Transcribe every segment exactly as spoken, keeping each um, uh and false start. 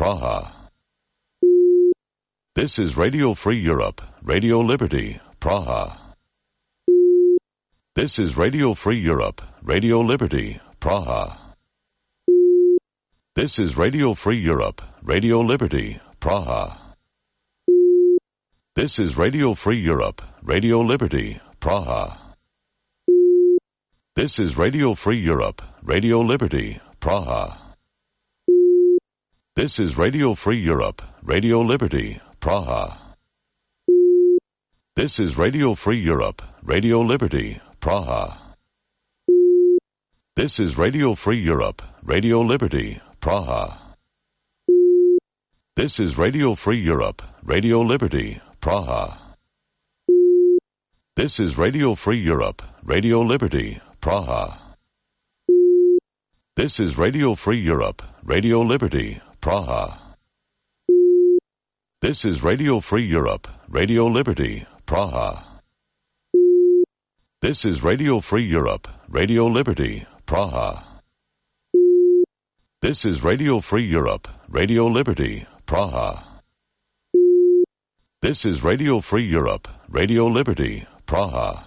Praha. This is Radio Free Europe, Radio Liberty, Praha. This is Radio Free Europe, Radio Liberty, Praha. This is Radio Free Europe, Radio Liberty, Praha. This is Radio Free Europe, Radio Liberty, Praha. This is Radio Free Europe, Radio Liberty, Praha. This is Radio Free Europe, Radio Liberty, Praha. This is Radio Free Europe, Radio Liberty, Praha. This is Radio Free Europe, Radio Liberty, Praha. This is Radio Free Europe, Radio Liberty, Praha. This is Radio Free Europe, Radio Liberty, Praha. This is Radio Free Europe, Radio Liberty, Praha. This is Radio Free Europe, Radio Liberty, Praha. This is Radio Free Europe, Radio Liberty, Praha. This is Radio Free Europe, Radio Liberty, Praha. This is Radio Free Europe, Radio Liberty, Praha.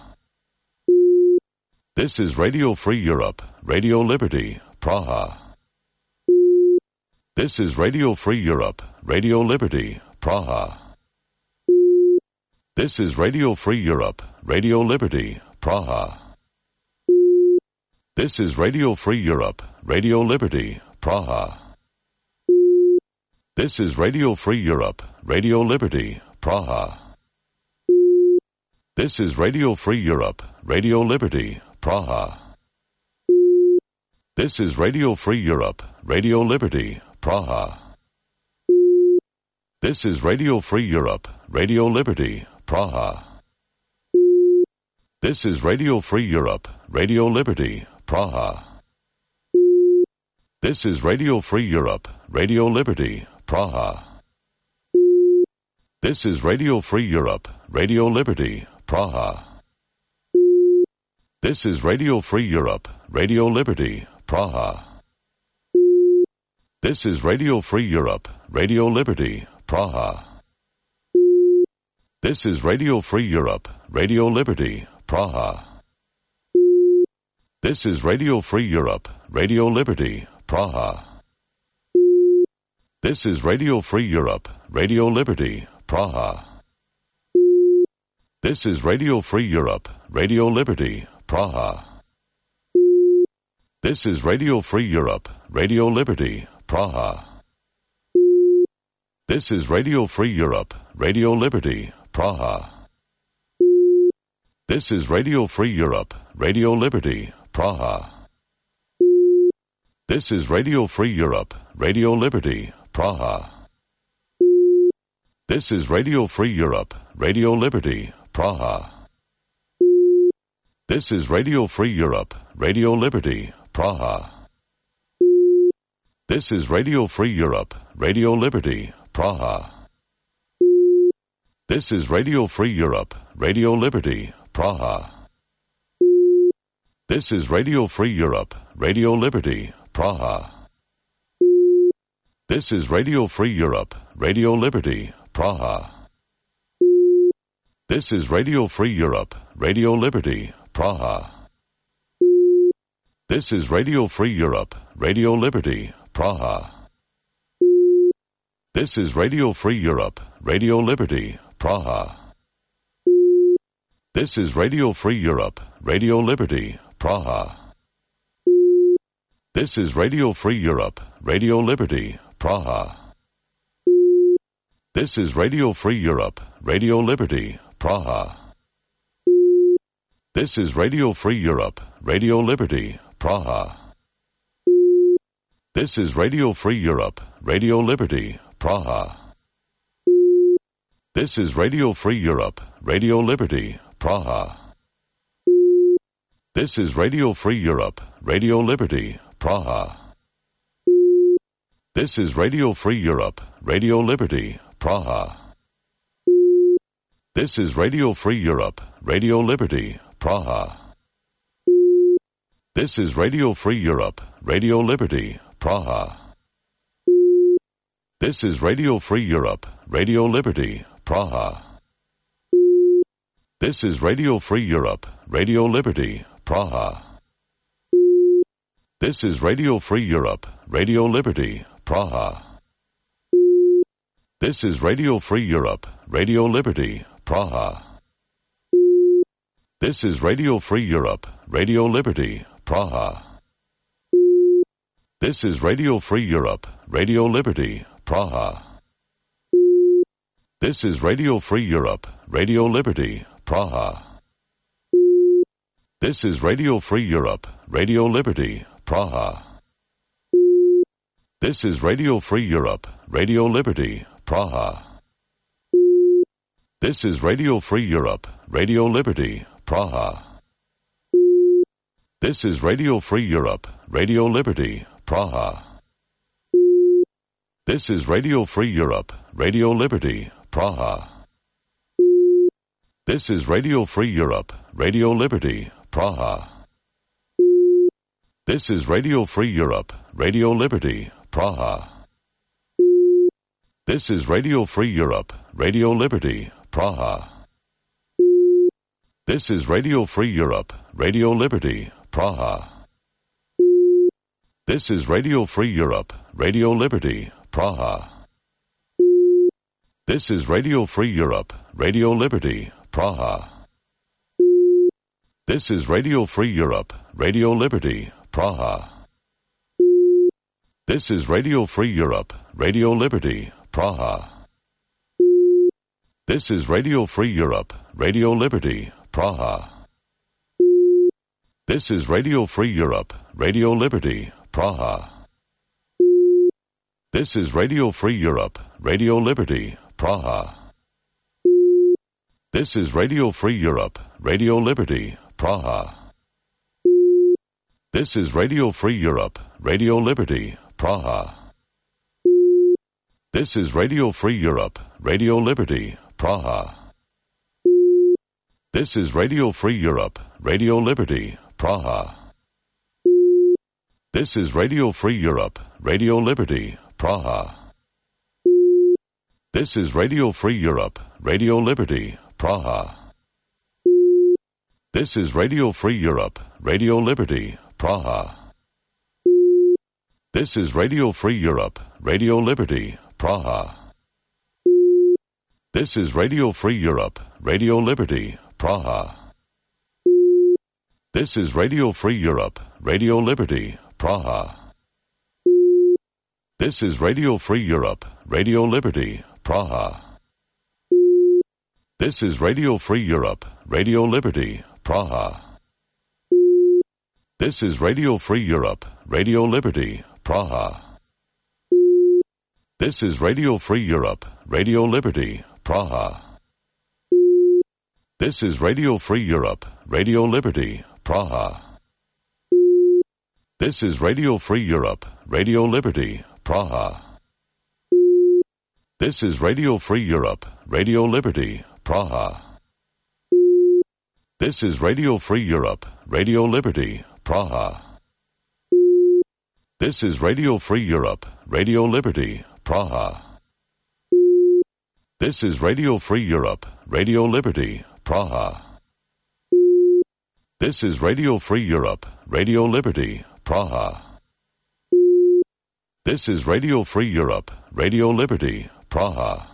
This is Radio Free Europe, Radio Liberty, Praha. This is Radio Free Europe, Radio Liberty, Praha. This is Radio Free Europe, Radio Liberty, Praha. This is Radio Free Europe, Radio Liberty, Praha. This is Radio Free Europe, Radio Liberty, Praha. This is Radio Free Europe, Radio Liberty, Praha. This is Radio Free Europe, Radio Liberty, Praha. This is Radio Free Europe, Radio Liberty, Praha. This is Radio Free Europe, Radio Liberty, Praha. This is Radio Free Europe, Radio Liberty, Praha. This is Radio Free Europe, Radio Liberty, Praha. This is Radio Free Europe, Radio Liberty, Praha. This is Radio Free Europe, Radio Liberty, Praha. This is Radio Free Europe, Radio Liberty, Praha. This is Radio Free Europe, Radio Liberty, Praha. This is Radio Free Europe, Radio Liberty, Praha. This is Radio Free Europe, Radio Liberty, Praha. This is Radio Free Europe, Radio Liberty, Praha. This is Radio Free Europe, Radio Liberty, Praha. This is Radio Free Europe, Radio Liberty, Praha. This is Radio Free Europe, Radio Liberty, Praha. This is Radio Free Europe, Radio Liberty, Praha. This is Radio Free Europe, Radio Liberty, Praha. This is Radio Free Europe, Radio Liberty, Praha. This is Radio Free Europe, Radio Liberty, Praha. This is Radio Free Europe, Radio Liberty, Praha. This is Radio Free Europe, Radio Liberty, Praha. This is Radio Free Europe, Radio Liberty, Praha. This is Radio Free Europe, Radio Liberty, Praha. This is Radio Free Europe, Radio Liberty, Praha. This is Radio Free Europe, Radio Liberty, Praha. This is Radio Free Europe, Radio Liberty, Praha. This is Radio Free Europe, Radio Liberty, Praha. This is Radio Free Europe, Radio Liberty, Praha. This is Radio Free Europe, Radio Liberty, Praha. This is Radio Free Europe, Radio Liberty, Praha. This is Radio Free Europe, Radio Liberty, Praha. This is Radio Free Europe, Radio Liberty, Praha. This is Radio Free Europe, Radio Liberty, Praha. This is Radio Free Europe, Radio Liberty, Praha. This is Radio Free Europe, Radio Liberty, Praha. This is Radio Free Europe, Radio Liberty, Praha. This is Radio Free Europe, Radio Liberty, Praha. This is Radio Free Europe, Radio Liberty, Praha. This is Radio Free Europe, Radio Liberty, Praha. This is Radio Free Europe, Radio Liberty, Praha. This is Radio Free Europe, Radio Liberty, Praha. This is Radio Free Europe, Radio Liberty, Praha. This is Radio Free Europe, Radio Liberty, Praha. This is Radio Free Europe, Radio Liberty, Praha. This is Radio Free Europe, Radio Liberty, Praha. This is Radio Free Europe, Radio Liberty, Praha. This is Radio Free Europe, Radio Liberty, Praha. This is Radio Free Europe, Radio Liberty, Praha. This is Radio Free Europe, Radio Liberty, Praha. This is Radio Free Europe, Radio Liberty, Praha. This is Radio Free Europe, Radio Liberty, Praha. This is Radio Free Europe, Radio Liberty, Praha. This is Radio Free Europe, Radio Liberty, Praha. This is Radio Free Europe, Radio Liberty, Praha. This is Radio Free Europe, Radio Liberty, Praha. This is Radio Free Europe, Radio Liberty, Praha. This is Radio Free Europe, Radio Liberty, Praha. This is Radio Free Europe, Radio Liberty, Praha. This is Radio Free Europe, Radio Liberty, Praha. This is Radio Free Europe, Radio Liberty, Praha. This is Radio Free Europe, Radio Liberty, Praha. This is Radio Free Europe, Radio Liberty, Praha. This is Radio Free Europe, Radio Liberty, Praha. This is Radio Free Europe, Radio Liberty, Praha. This is Radio Free Europe, Radio Liberty, Praha. This is Radio Free Europe, Radio Liberty, Praha. This is Radio Free Europe, Radio Liberty, Praha. This is Radio Free Europe, Radio Liberty, Praha. This is Radio Free Europe, Radio Liberty, Praha. This is Radio Free Europe, Radio Liberty, Praha. This is Radio Free Europe, Radio Liberty, Praha. This is Radio Free Europe, Radio Liberty, Praha. This is Radio Free Europe, Radio Liberty, Praha. This is Radio Free Europe, Radio Liberty, Praha. This is Radio Free Europe, Radio Liberty, Praha. This is Radio Free Europe, Radio Liberty, Praha. This is Radio Free Europe, Radio Liberty, Praha. This is Radio Free Europe, Radio Liberty, Praha. This is Radio Free Europe, Radio Liberty, Praha.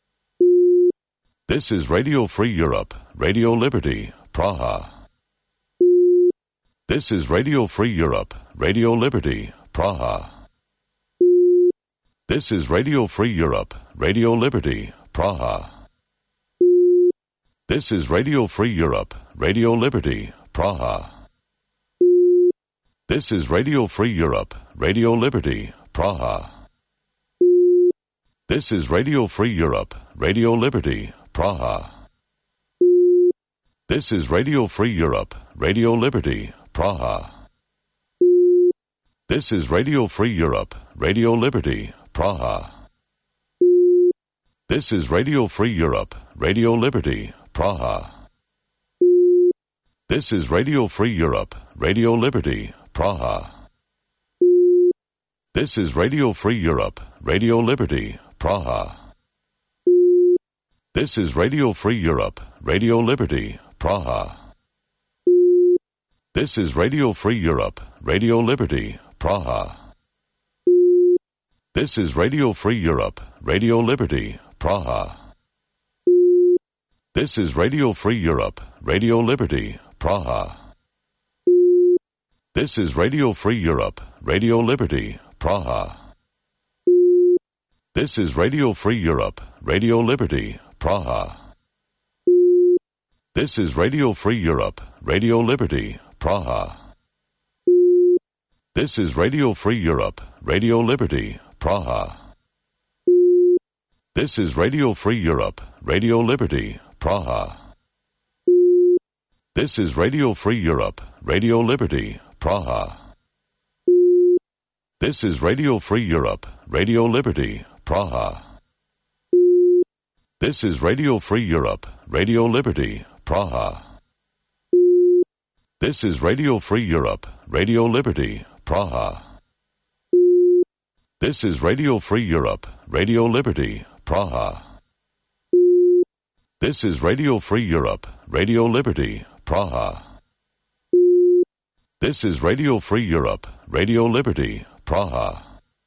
This is Radio Free Europe, Radio Liberty, Praha. This is Radio Free Europe, Radio Liberty, Praha. This is Radio Free Europe, Radio Liberty, Praha. This is Radio Free Europe, Radio Liberty, Praha. This is Radio Free Europe, Radio Liberty, Praha. This is Radio Free Europe, Radio Liberty, Praha. This is Radio Free Europe, Radio Liberty, Praha. This is Radio Free Europe, Radio Liberty, Praha. This is Radio Free Europe, Radio Liberty, Praha. This is Radio Free Europe, Radio Liberty, Praha. This is Radio Free Europe, Radio Liberty, Praha. This is Radio Free Europe, Radio Liberty, Praha. This is Radio Free Europe, Radio Liberty, Praha. This is Radio Free Europe, Radio Liberty, Praha. This is Radio Free Europe, Radio Liberty, Praha. This is Radio Free Europe, Radio Liberty, Praha. This is Radio Free Europe, Radio Liberty, Praha. This is Radio Free Europe, Radio Liberty, Praha. This is Radio Free Europe, Radio Liberty, Praha. This is Radio Free Europe, Radio Liberty, Praha. This is Radio Free Europe, Radio Liberty, Praha. This is Radio Free Europe, Radio Liberty, Praha. This is Radio Free Europe, Radio Liberty, Praha. This is Radio Free Europe, Radio Liberty, Praha. This is Radio Free Europe, Radio Liberty, Praha. This is Radio Free Europe, Radio Liberty, Praha. This is Radio Free Europe, Radio Liberty, Praha.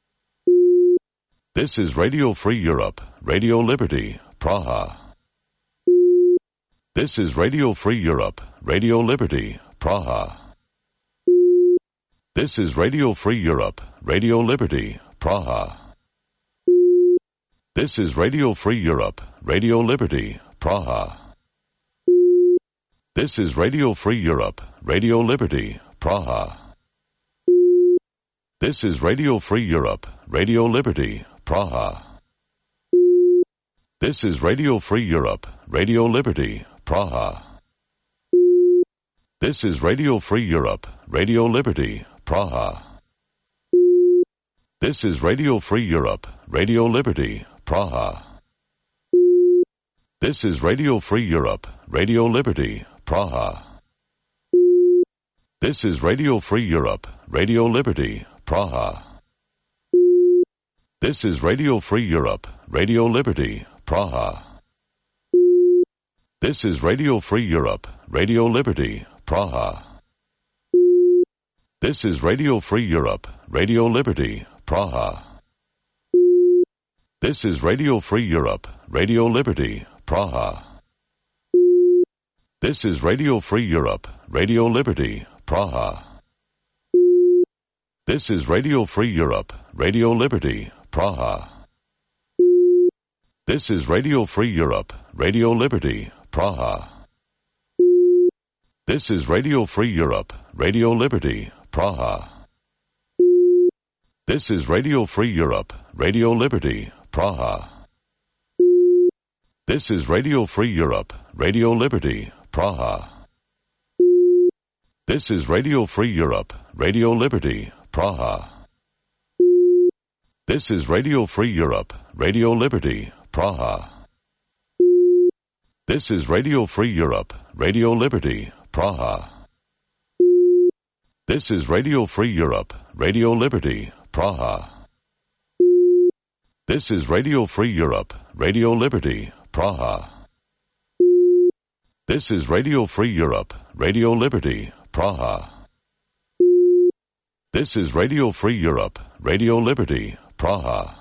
This is Radio Free Europe, Radio Liberty, Praha. This is Radio Free Europe, Radio Liberty, Praha. This is Radio Free Europe, Radio Liberty, Praha. This is Radio Free Europe, Radio Liberty, Praha. This is Radio Free Europe, Radio Liberty, Praha. This is Radio Free Europe, Radio Liberty, Praha. This is Radio Free Europe, Radio Liberty, Praha. This is Radio Free Europe, Radio Liberty, Praha. This is Radio Free Europe, Radio Liberty, Praha. This is Radio Free Europe, Radio Liberty, Praha. This is Radio Free Europe, Radio Liberty, Praha. This is Radio Free Europe, Radio Liberty, Praha. This is Radio Free Europe, Radio Liberty, Praha. This is Radio Free Europe, Radio Liberty, Praha. This is Radio Free Europe, Radio Liberty, Praha. This is Radio Free Europe, Radio Liberty, Praha. This is Radio Free Europe, Radio Liberty, Praha. This is Radio Free Europe, Radio Liberty, Praha. This is Radio Free Europe, Radio Liberty, Praha. This is Radio Free Europe, Radio Liberty, Praha. This is Radio Free Europe, Radio Liberty, Praha. This is Radio Free Europe, Radio Liberty, Praha. This is Radio Free Europe, Radio Liberty, Praha. This is Radio Free Europe, Radio Liberty, Praha. This is Radio Free Europe, Radio Liberty, Praha. This is Radio Free Europe, Radio Liberty, Praha. This is Radio Free Europe, Radio Liberty, Praha. This is Radio Free Europe, Radio Liberty, Praha.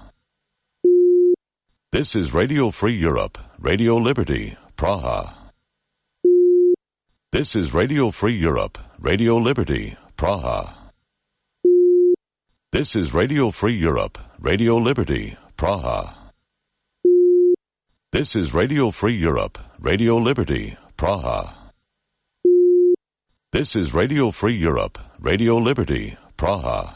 This is Radio Free Europe, Radio Liberty, Praha. This is Radio Free Europe, Radio Liberty, Praha. This is Radio Free Europe, Radio Liberty, Praha. This is Radio Free Europe, Radio Liberty, Praha. This is Radio Free Europe, Radio Liberty, Praha.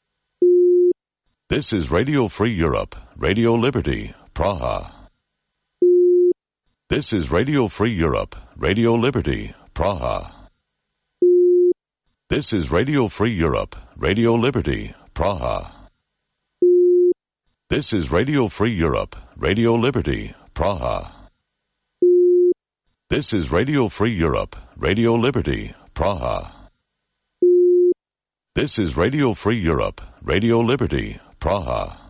This is Radio Free Europe, Radio Liberty, Praha. This is Radio Free Europe, Radio Liberty, Praha. This is Radio Free Europe, Radio Liberty, Praha. This is Radio Free Europe, Radio Liberty, Praha. This is Radio Free Europe, Radio Liberty, Praha. This is Radio Free Europe, Radio Liberty, Praha.